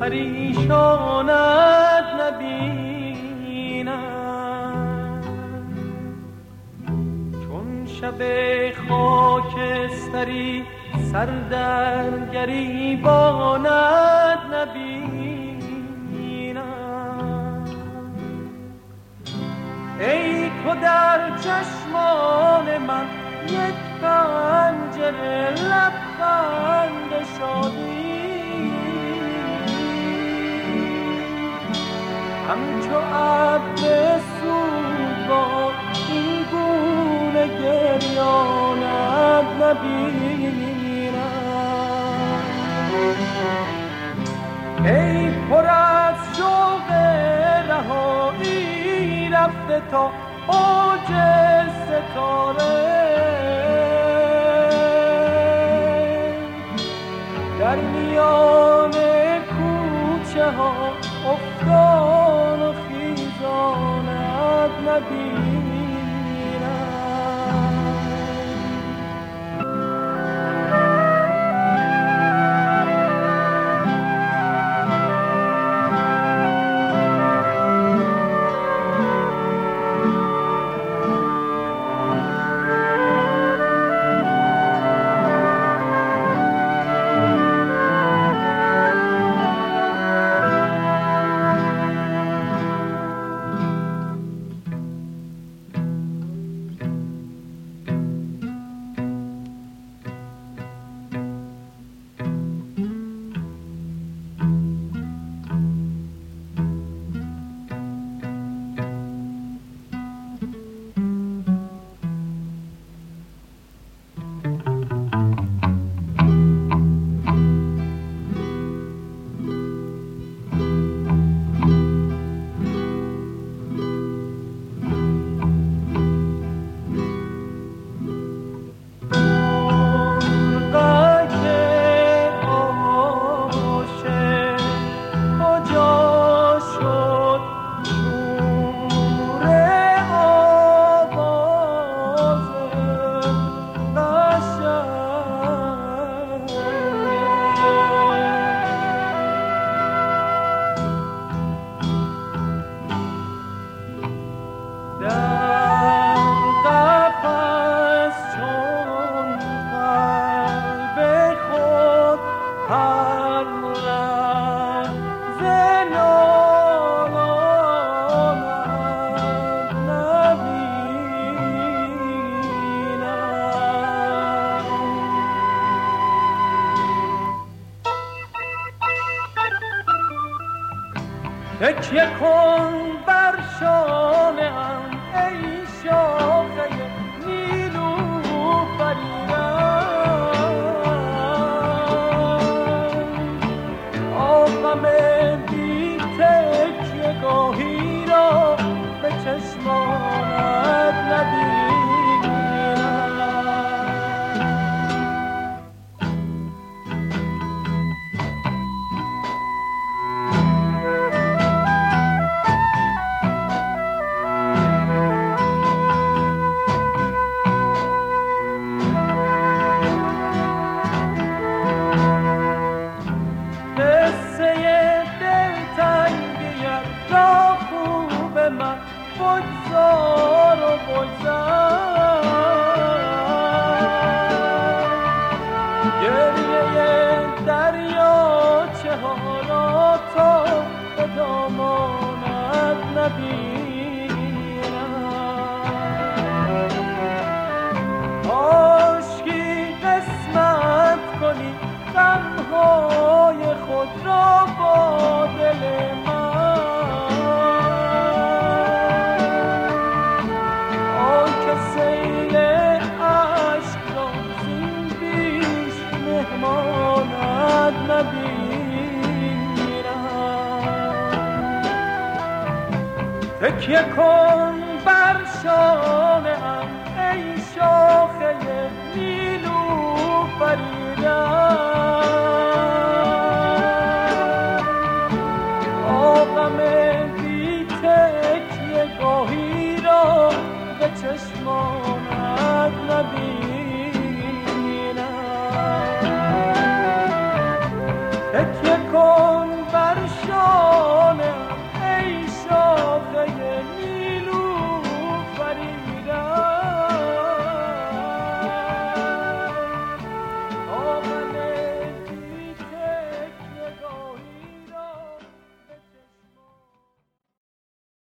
پریشانت نبینم، چون شب خاکستری سر در گریبانت نبینم. ای تو در چشمان من یک پنجره لبخند شادی، همچو ابر سوگوار این گونه گریانت نبینم. ای پر از شوق رهایی رفته تا اوج ستاره، در میان کوچه ها افتان و خیزانت نبینم. تکیه کن بر شانه‌ام ای شاخه نیلوفریدم، آغم بی تکیه گاهی را به چشمانت نبینم. بگذار و بگذر، گریه دریاچه ها را تا به دامانت نبینم. عاشقی قسمت کنی غمهای خود را با دل من، تکیه کن بر شانه‌ام ای شاخه نیلوفریدم، آغم بی تکیه گاهی را به چشمانت نبینم.